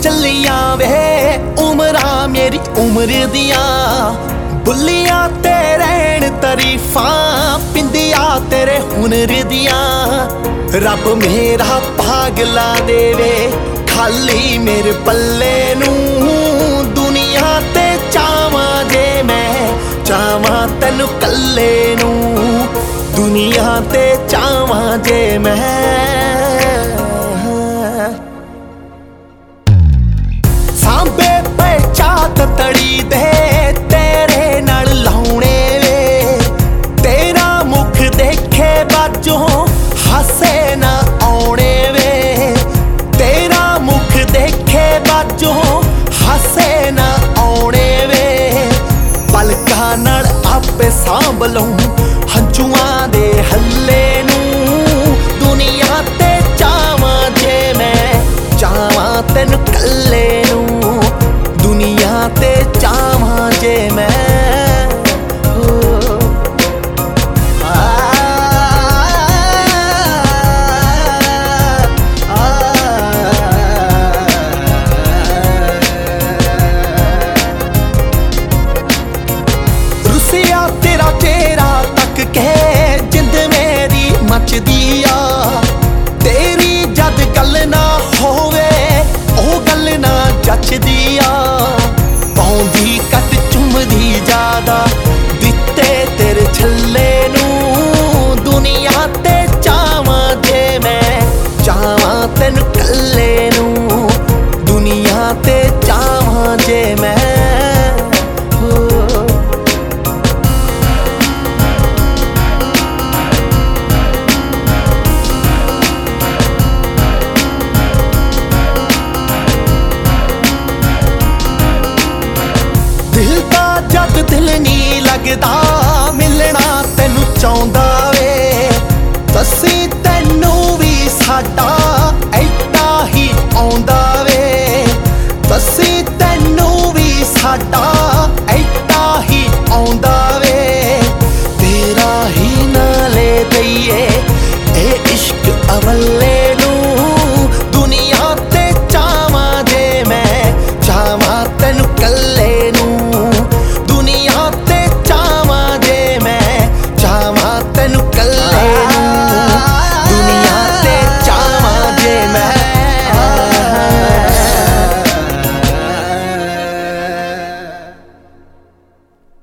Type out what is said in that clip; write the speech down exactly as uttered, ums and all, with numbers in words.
ਚੱਲੀਆਂ ਵੇ ਉਮਰਾਂ ਮੇਰੀ ਉਮਰ ਦੀਆਂ ਬੁੱਲੀਆਂ ਤੇ ਰਹਿਣ ਤਾਰੀਫਾਂ ਪਿੰਦੀਆਂ ਤੇਰੇ ਹੁਨਰ ਦੀਆਂ ਰੱਬ ਮੇਰਾ ਪਾਗਲਾ ਦੇਵੇ ਖਾਲੀ ਮੇਰੇ ਪੱਲੇ ਨੂੰ ਦੁਨੀਆ ਤੇ ਚਾਵਾਂ ਜੇ ਮੈਂ ਚਾਵਾਂ ਤੈਨੂੰ ਕੱਲੇ ਨੂੰ ਦੁਨੀਆ ਤੇ ਚਾਵਾਂ ਜੇ ਮੈਂ ਸਾਂਭੇ ਪਏ ਚਾਤ ਤੜੀ ਦੇ ਤੇਰੇ ਨਾਲ ਲਾਉਣੇ ਵੇ ਤੇਰਾ ਮੁਖ ਦੇਖੇ ਬਾਝੋਂ ਹਾਸੇ ਨਾ ਆਉਣੇ ਵੇ ਤੇਰਾ ਮੁਖ ਦੇਖੇ ਬਾਝੋਂ ਹਾਸੇ ਨਾ ਆਉਣੇ ਵੇ ਪਲਕਾਂ ਨਾਲ ਆਪੇ ਸਾਂਭ ਲਊਂ ਹੰਝੂਆਂ ਦੇ ਹੱਲੇ ਨੂੰ ਦੁਨੀਆ ਤੇ ਚਾਵਾਂ ਜੇ ਮੈਂ ਚਾਵਾਂ ਤੈਨੂੰ ਕੱਲੇ ਨੂੰ ਦੁਨੀਆ ਤੇ ਚਾਵਾਂ ਜੇ ਮੈਂ ਰੁੱਸਿਆ ਤੇਰਾ ਚਿਹਰਾ ਤੱਕ ਕੇ ਜਿੰਦ ਮੇਰੀ ਮੱਚਦੀ ਆ ਤੇਰੀ ਜਦ ਗੱਲ ਨਾ ਹੋਵੇ ਉਹ ਗੱਲ ਨਾ ਜੱਚਦੀ ਆ ਪਾਉਂਦੀ ਕੱਟ ਚੁੰਮਦੀ ਜ਼ਿਆਦਾ ਦਿੱਤੇ ਤੇਰੇ ਛੱਲੇ ਨੂੰ ਦੁਨੀਆ ਤੇ ਚਾਵਾਂ ਜੇ ਮੈਂ ਚਾਵਾਂ ਤੈਨੂੰ ਕੱਲੇ ਨੂੰ ਦੁਨੀਆ ਤੇ ਚਾਵਾਂ ਜੇ ਮੈਂ ਦਿਲ ਦਾ ਜਦ ਦਿਲ ਨੀ ਲੱਗਦਾ ਮਿਲਣਾ ਤੈਨੂੰ ਚਾਹੁੰਦਾ